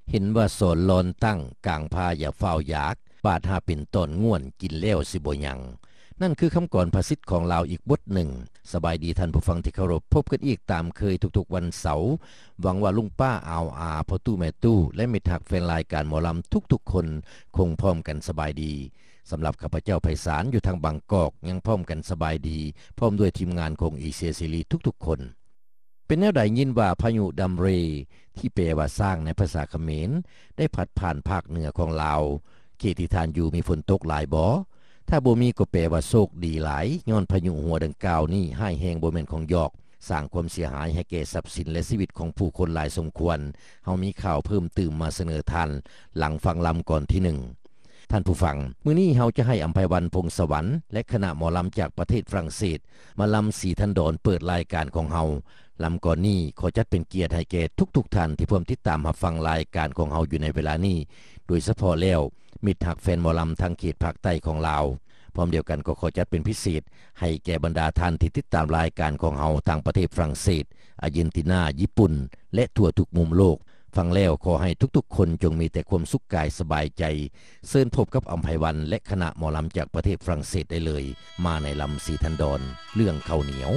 เห็นว่าสอนลอนตั้งกลางพาอย่าเฝ้าอยากบาดหาเป็นต้นง่วนกินแล้วสิบ่ยังนั่นคือคำกรภาษิตของลาวอีกบทหนึ่งสบายดีท่านผู้ฟังที่เคารพพบกันอีกตามเคยทุกๆวันเสาร์หวังว่าลุงป้าอาวอาพ่อตู้แม่ตู้และมิตรฮักแฟนรายการหมอลำทุกๆคนคงพร้อมกันสบายดีสำหรับข้าพเจ้าไพศาลอยู่ทางบางกอกยังพร้อมกันสบายดีพร้อมด้วยทีมงานของอีเซียซีรีทุกๆคนเป็นแนวใดยินว่าพายุดัมเรที่แปลว่าสร้างในภาษาเขมรได้พัดผ่านภาคเหนือของลาวเขตที่ทานอยู่มีฝนตกหลายบ่ถ้าบ่มีก็แปลว่าโชคดีหลายย้อนพายุหัวดังกล่าวนี้ให้แฮงบ่แม่นของยอกสร้างความเสียหายให้แก่ทรัพย์สินและชีวิตของผู้คนหลายสมควรเฮามีข่าวเพิ่มเติมมาเสนอท่านหลังฟังลำก่อนที่1ท่านผู้ฟังมื้อนี้เฮาจะให้อำไพวันพงษ์สวรรค์และคณะหมอลำจากประเทศฝรั่งเศสมาลำสีทันดรเปิดรายการของเฮาลำก่อนนี้ขอจัดเป็นเกียรติให้แก่ทุกท่านที่เพิ่มติดตามรับฟังรายการของเฮาอยู่ในเวลานี้โดยเฉพาะแล้วมิตรฮักแฟนหมอลำทางเขตภาคใต้ของลาวพร้อมเดียวกันก็ขอจัดเป็นพิเศษให้แก่บรรดาท่านที่ติดตามรายการของเฮาทางประเทศฝรั่งเศสอาร์เจนตินาญี่ปุ่นและทั่วทุกมุมโลกฟังแล้วขอให้ทุกๆคนจงมีแต่ความสุขกายสบายใจเชิญพบกับอำไพวันและคณะหมอลำจากประเทศฝรั่งเศสได้เลยมาในลำสีทันดรเรื่องข้าวเหนียว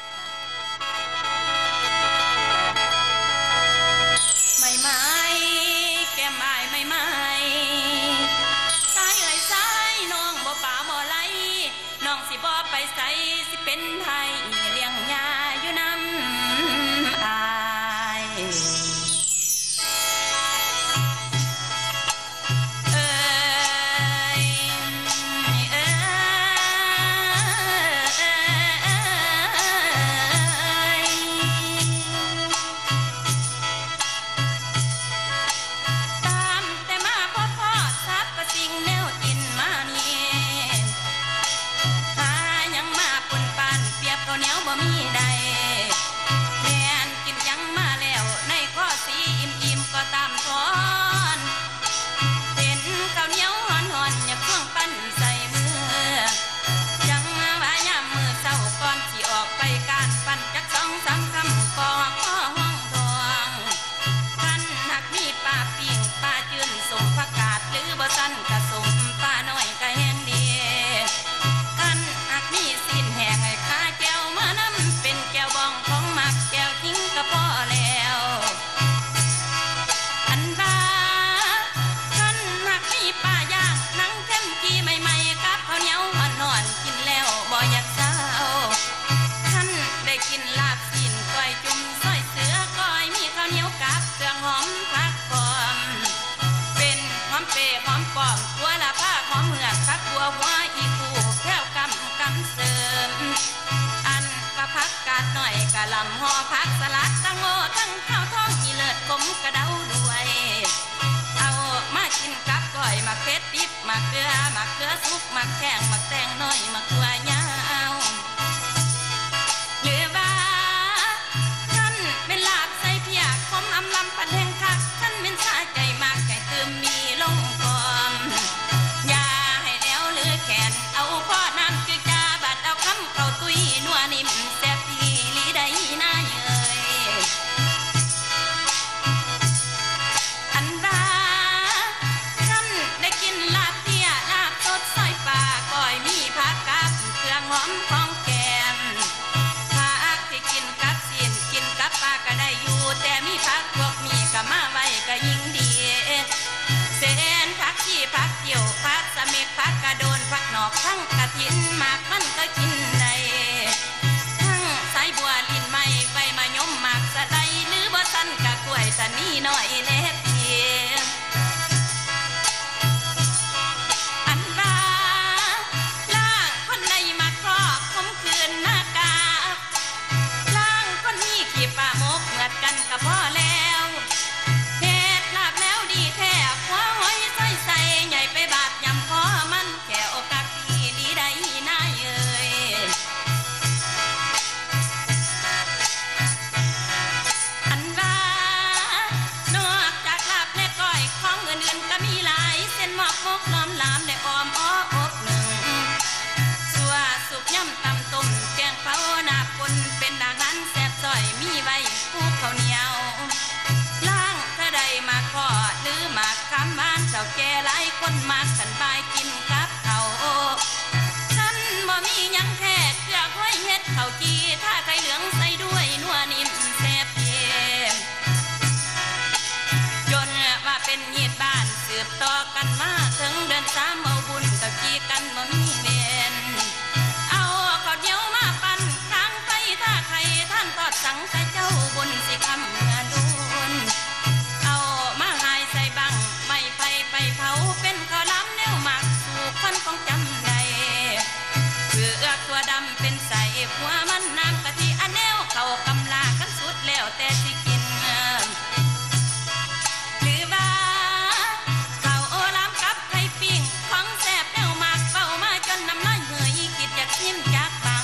ลำห่อผักสลัดตั้งโง่ตั้งข้าวท้องมีเลิศกลมกระเดาด้วยเอามากินกับก้อยมาเผ็ดดิบมาเกลือซุปมาแข้งมาแตงน้อยมาตัวยาวหรือว่าท่านเป็นลาบใส่เพียกคมอำลำปันแห่งคักท่านเป็นสาใจมากไก่เติมมีลงกอมอย่าให้แล้วหรือแขนเอาพ่อน้ำจืดจาบัดเอาคำเข้าตุยนัวนิ่มแซ่บได้น่าเยยอันว่าท่านได้กินลาบเตี้ยลาบสดซอยป่าก่อนสามเอาบุญตะกี้กันบ่มีเว้นเอาข้าวเหนียวมาปั่นทางไปถ้าใครท่านทอดสังแต่เจ้าบุญสิคำเมื่อดุนเอามาหายใส่บังไม่ไปเผาเป็นข้าวล้ำแนวหมักสู่คนของจำได้เพื่อตัวดำเป็นใส่หัวมันน้ำกะทิอันแนวเขากำลากันสุดแล้วแต่สิกินหรือว่าเขาโอล้ำกับไข่ปิ้งของแซ่บแนวหมักเฝ้ามาจนน้ำลายเหงื่ออีกิดอยากชิมจากบัง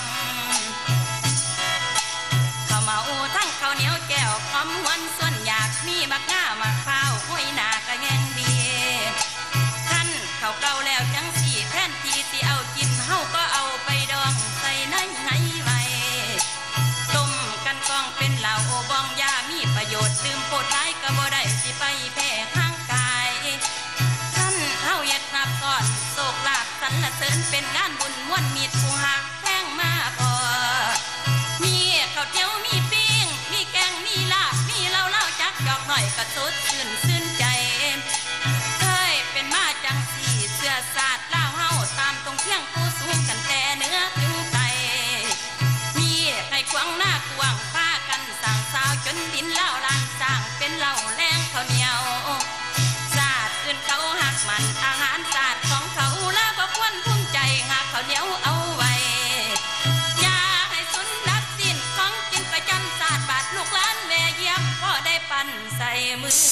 ข้าวเมาทั้งข้าวเหนียวแก้วหอมหวนส่วนอยากมีบักง่ามักพร้าวห้อยหน้ากะแยงดีท่านเขาเก่าแล้วจังสี่แทนที่สิเอากินเฮาก็เอาไปดองใส่ในไหไว้ต้มกันกองเป็นเหล้าบองยามีประโยชน์ดื่มโพดท้ายก็บ่ได้สิไปแพ้ข้างกายท่านเฮาเฮ็ดนับก่อนโศกลาภสรรเสริญเป็นงานบุญม่วนมีผู้หักแพงมาพอมีข้าวเตี๋ยวมีปิ้งมีแกงมีลาบมีเหล้าจักจอกหน่อยก็สดชื่นใจเคยเป็นมาจังสี่เสื้อสาดลาวเฮาตามตรงเพียงผู้สูงกันแต่เนื้อถึงไตมีไข่ควงหน้ากวางพากันสั่งสาวจนดินเล่าลานสร้างเป็นเหล้าแรงข้าวเหนียวสาดอื่นเขาหักมันอาหารสาดของเขาแล้วก็ควรภูมิใจหักข้าวเหนียวเอาไว้อย่าให้สุนนักสิ้นของกินประจำสาดบาดลูกหลานแวเยี่ยมพ่อได้ปั่นใส่มือ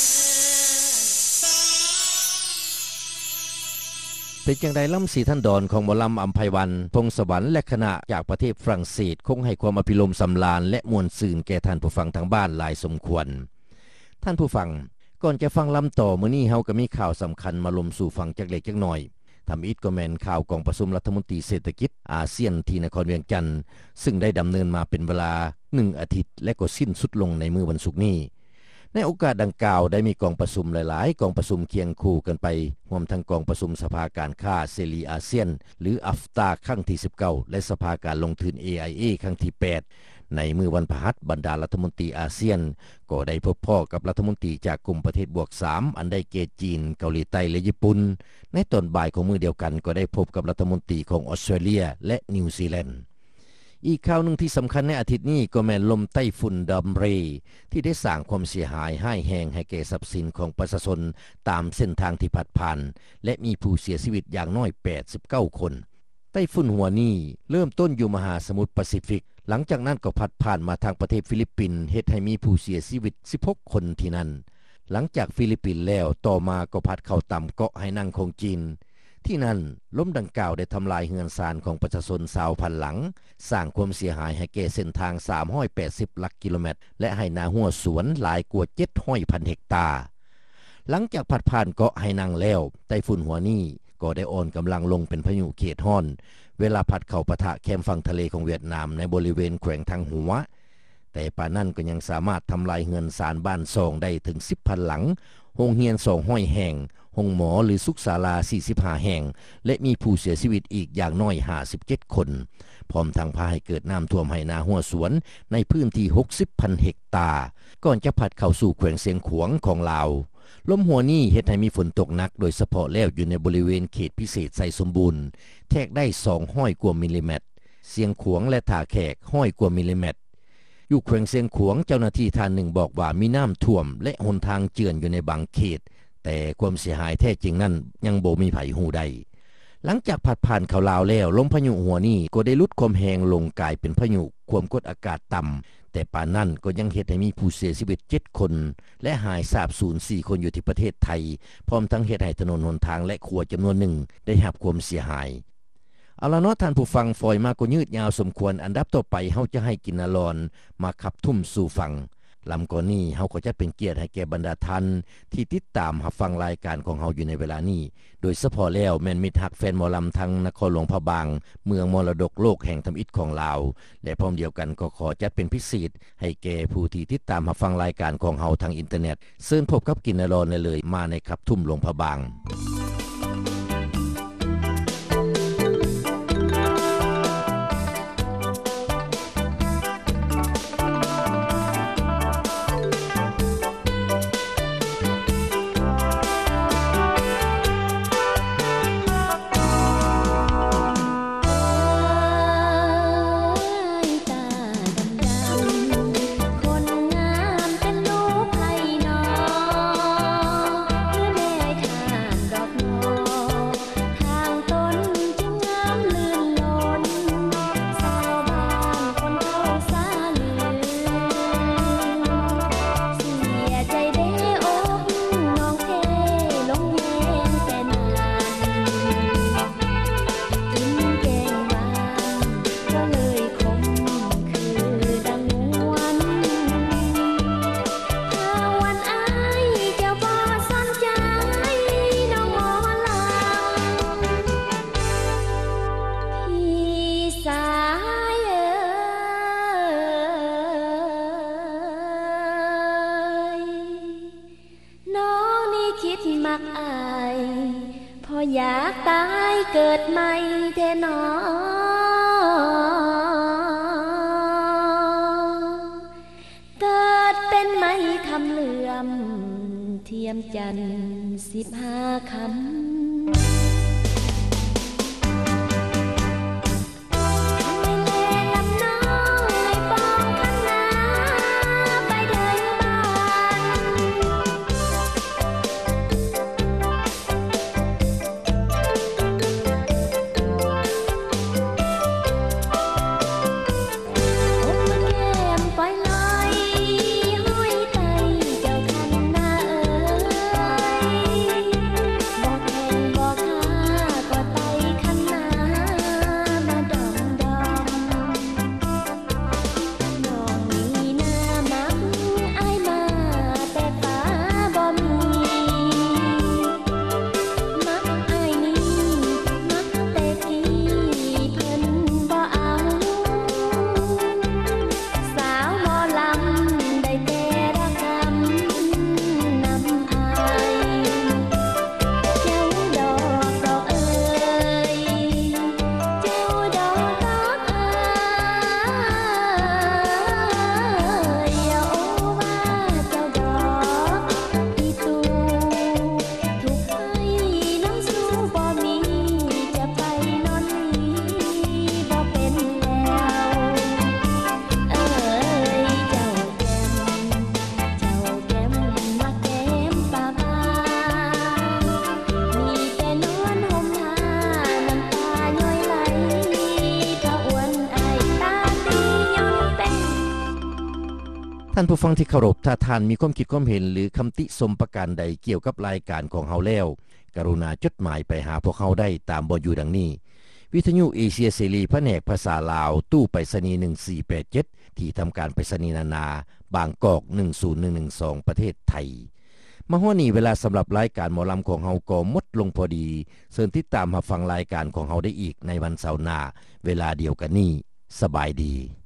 เป็นจังใดล่ำสีท่านดอนของหมอลำอัมไพวันพงศวรรค์และคณะจากประเทศฝรั่งเศสคงให้ความอภิรมย์สำราญและมวลซื่นแก่ท่านผู้ฟังทางบ้านหลายสมควรท่านผู้ฟังก่อนจะฟังลำต่อมื้อนี้เฮาก็มีข่าวสำคัญมาลมสู่ฟังจักเล็กจักน้อยทำอิดก็แม่นข่าวกองประชุมรัฐมนตรีเศรษฐกิจอาเซียนที่นครเวียงจันทน์ซึ่งได้ดำเนินมาเป็นเวลา1อาทิตย์และก็สิ้นสุดลงในมื้อวันศุกร์นี้ในโอกาสดังกล่าวได้มีกองประชุมหลายๆกองประชุมเคียงคู่กันไปรวมทั้งกองประชุมสภาการค้าเสรีอาเซียนหรืออัฟตาครั้งที่19และสภาการลงทุน AIA ครั้งที่8ในมื้อวันพฤหัสบรรดารัฐมนตรีอาเซียนก็ได้พบพ่อกับรัฐมนตรีจากกลุ่มประเทศบวก3อันได้แก่จีนเกาหลีใต้และญี่ปุ่นในตอนบ่ายของมื้อเดียวกันก็ได้พบกับรัฐมนตรีของออสเตรเลียและนิวซีแลนด์อีกข่าวหนึ่งที่สำคัญในอาทิตย์นี้ก็แม่นลมไต้ฝุ่นดัมเรที่ได้สร้างความเสียหายให้แห้งให้แก่ทรัพย์สินของประชาชนตามเส้นทางที่พัดผ่านและมีผู้เสียชีวิตอย่างน้อย89คนไต้ฝุ่นหัวนี้เริ่มต้นอยู่มหาสมุทรแปซิฟิกหลังจากนั้นก็พัดผ่านมาทางประเทศฟิลิปปินส์เฮ็ดให้มีผู้เสียชีวิต16คนที่นั่นหลังจากฟิลิปปินส์แล้วต่อมาก็พัดเข้าต่ำเกาะไหหนังของจีนที่นั่นลมดังกล่าวได้ทำลายเฮือนซานของประชาชน20,000หลังสร้างความเสียหายให้แก่เส้นทาง380หลักกิโลเมตรและให้นาหัวสวนหลายกว่า700,000เฮกตาร์หลังจากพัดผ่านเกาะไหหนังแล้วไต้ฝุ่นหัวนี้ก็ได้อ่อนกำลังลงเป็นพายุเขตร้อนเวลาพัดเข้าปะทะแคมฝั่งทะเลของเวียดนามในบริเวณแขวงทางหัวแต่ป่านนั้นก็ยังสามารถทำลายเฮือนซานบ้านซองได้ถึง 10,000 หลังโรงเรียน200แห่งโรงหมอหรือสุขศาลา45แห่งและมีผู้เสียชีวิตอีกอย่างน้อย57คนพร้อมทั้งพาให้เกิดน้ำท่วมไหนาหัวสวนในพื้นที่ 60,000 เฮกตาร์ก่อนจะพัดเข้าสู่แขวงเสียงขวางของลาวลมหัวนี้เฮ็ดให้มีฝนตกหนักโดยเฉพาะแล้วอยู่ในบริเวณเขตพิเศษไซสมบูรณ์แทกได้200กว่ามิลลิเมตรเสียงขวางและท่าแขก100กว่ามิลลิเมตรอยู่แขวงเสียงขวางเจ้าหน้าที่ท่านหนึ่งบอกว่ามีน้ำท่วมและหนทางเจือนอยู่ในบางเขตแต่ความเสียหายแท้จริงนั้นยังบ่มีไผฮู้ได้หลังจากพัดผ่านเข้าลาวแล้วลมพายุหัวนี้ก็ได้ลดความแรงลงกลายเป็นพายุความกดอากาศต่ำแต่ป่านนั้นก็ยังเฮ็ดให้มีผู้เสียชีวิต7คนและหายสาบสูญ4คนอยู่ที่ประเทศไทยพร้อมทั้งเฮ็ดให้ถนนหนทางและครัวจำนวนหนึ่งได้รับความเสียหายเอาล่ะเนาะท่านผู้ฟังฝอยมาก็ยืดยาวสมควรอันดับต่อไปเฮาจะให้กินอลอนมาขับทุ่มสู่ฟังลำก่อนนี้เฮาก็จะเป็นเกียรติให้แก่บรรดาท่านที่ติดตามรับฟังรายการของเฮาอยู่ในเวลานี้โดยเฉพาะแล้วแม่นมิตรฮักแฟนหมอลำทั้งนครหลวงพระบางเมืองมรดกโลกแห่งทำอิฐของลาวและพร้อมเดียวกันก็ขอจัดเป็นพิเศษให้แก่ผู้ที่ติดตามรับฟังรายการของเฮาทางอินเทอร์เน็ตเชิญพบกับกินอลอนได้เลยมาในขับทุ่มหลวงพระบางคิดมักอายพออยากตายเกิดใหม่แท้หนอเกิดเป็นไม้คำเหลื่อมเทียมจันทร์15 คำท่านผู้ฟังที่เคารพถ้าท่านมีความคิดความเห็นหรือคำติชมประการใดเกี่ยวกับรายการของเฮาแล้วกรุณาจดหมายไปหาพวกเฮาได้ตามเบอร์อยู่ดังนี้วิทยุเอเชียเสรีแผนกภาษาลาวตู้ไปรษณีย์1487ที่ทำการไปรษณีย์นานาบางกอก10112ประเทศไทยมาฮอดนี้เวลาสำหรับรายการหมอลำของเฮาก็หมดลงพอดีเชิญติดตามรับฟังรายการของเฮาได้อีกในวันเสาร์หน้าเวลาเดียวกันนี้สบายดี